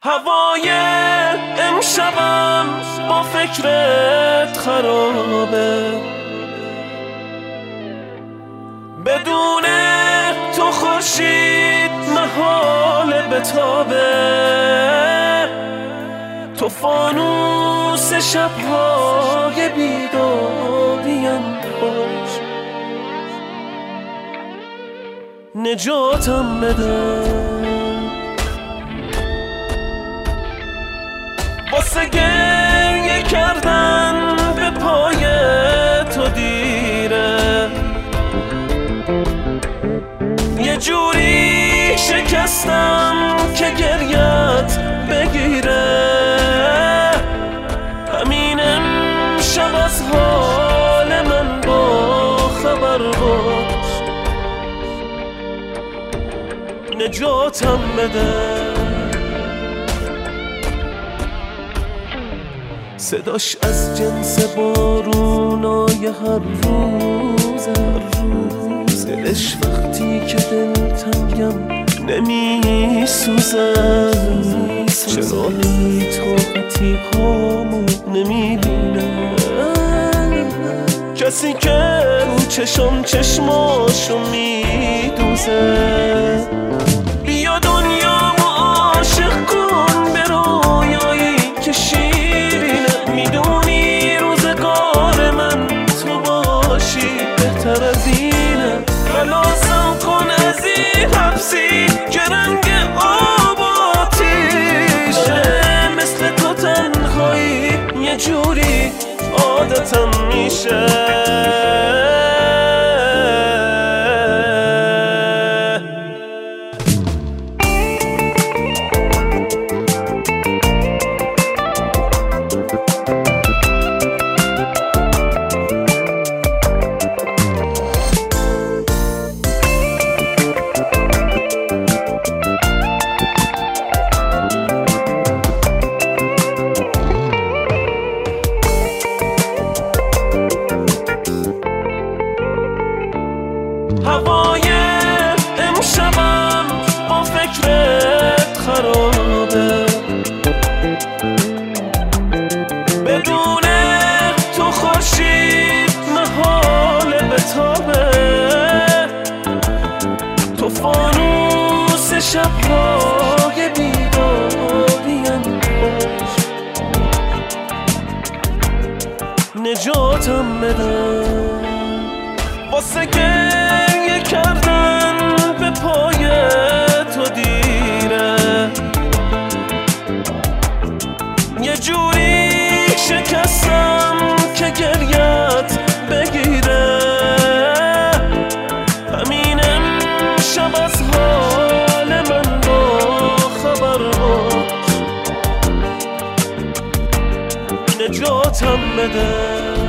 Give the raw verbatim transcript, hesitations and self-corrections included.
هوای امشبم با فکرت خرابه، بدون تو خورشید محال بتابه. تو فانوس شب‌های بیداریم باش، نجاتم بده. واسه گریه کردن به پای تو دیره، یه جوری شکستم که گریت بگیره. همین امشب از حال من با خبر باش، نجاتم بده. صداش از جنس بارونای هر روز هر روز، دلش وقتی که دلتنگم نمی سوزم. چرا هی طاقتی هامو نمی بینه، کسی که رو چشم چشماشو می دوزه. بیا دنیامو عاشق کن به رویایی که شیرینه، میدونی روزگار من تو باشی بهتر از اینه. خلاصم کن از این حبسی که رنگ آب آتیشه، مثل تو تنهایی یه جوری عادتم میشه. هوای امشبم با فکرت خرابه، بدون تو خورشید محال بتابه. تو فانوس شب‌های بیداریم باش، نجاتم بده. واسه گریه کردن به پای تو دیره، یه جوری شکستم که گریت بگیره. همین امشب از حال من با خبر باش، نجاتم بده.